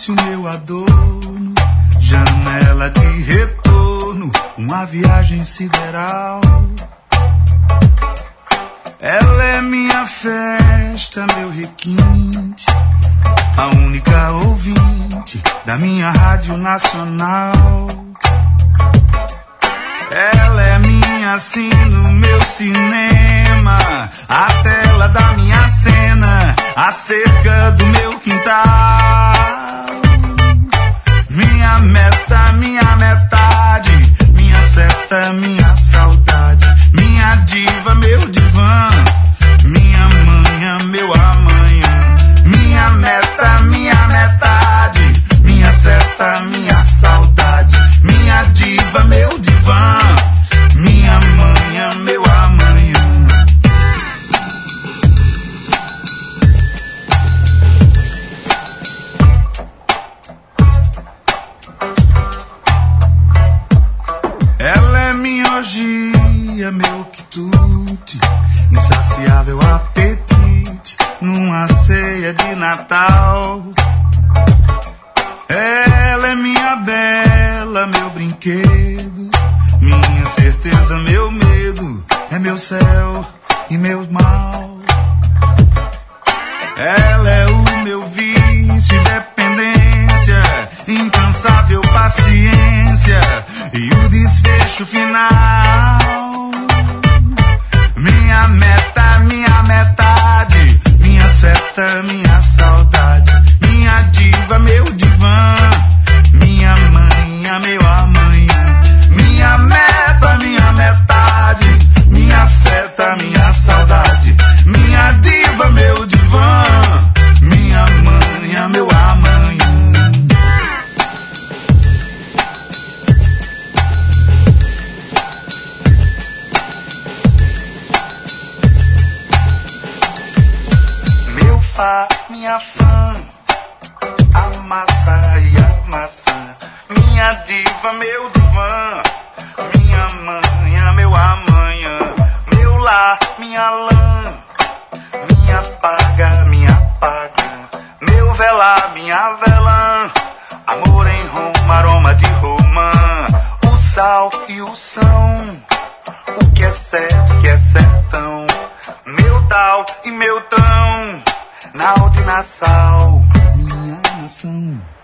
fosse o meu adorno, janela de retorno, uma viagem sideral. Ela é minha festa, meu requinte, a única ouvinte da minha rádio nacional. Ela é minha sino, meu cinema, a tela da minha cena, a cerca do meu quintal. Minha meta, minha metade, minha seta, minha saudade, minha diva, meu divã, minha manhã, meu amanhã. Minha meta, minha metade, minha seta, minha saudade, minha diva, meu divã, minha manhã, meu amanhã. Ela é minha orgia, meu quitute, insaciável apetite numa ceia de Natal. Ela é minha bela, meu brinquedo, minha certeza, meu medo, é meu céu e meu mal. Ela é o meu vício e dependência, incansável paciência e o desfecho final. Minha meta, minha metade, minha seta, minha saudade, minha diva, meu divã, minha manhã, meu amanhã. Minha meta, minha metade, minha seta, minha saudade, minha diva, meu divã, minha manhã, meu amanhã. Meu fá, minha fã, a massa e a maçã, minha diva, meu divã, minha manhã, meu amanhã. Meu lar, minha lã, minha paga, minha paga, meu velar, minha velã, amor em Roma, aroma de romã, o sal e o são, o que é certo, o que é sertão, meu tal e meu tão, Naldo e Nassau, minha nação.